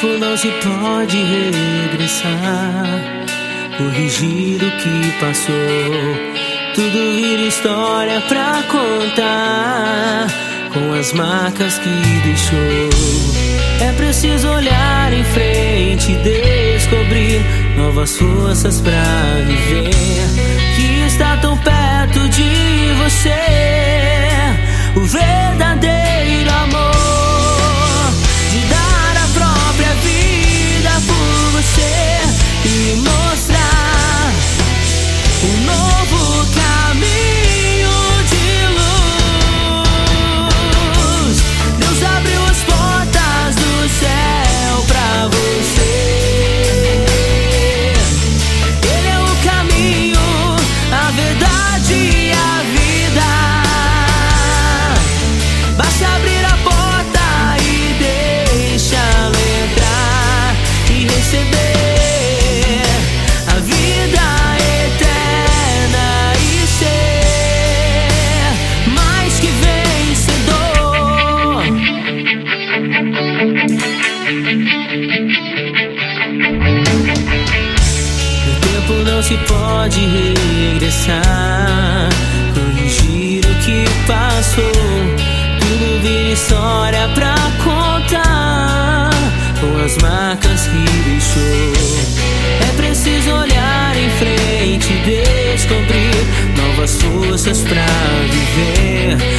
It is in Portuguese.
tempo não se pode regressar, corrigir o que passou. Tudo vira história pra contar, com as marcas que deixou. É preciso olhar em frente e descobrir novas forças pra viver, que está tão perto de você, o verdadeiro amor, de dar a própria vida por você e mostrar um novo caminho de luz. Deus abriu as portas do céu pra você. Ele é o caminho, a verdade e a vida. Basta abrir a porta e deixá-lo entrar e receber a vida eterna e ser mais que vencedor. O tempo não se pode regressar, corrigir o que passou. Tudo vira história pra contar, com as marcas que deixou. É preciso olhar em frente e descobrir novas forças pra viver,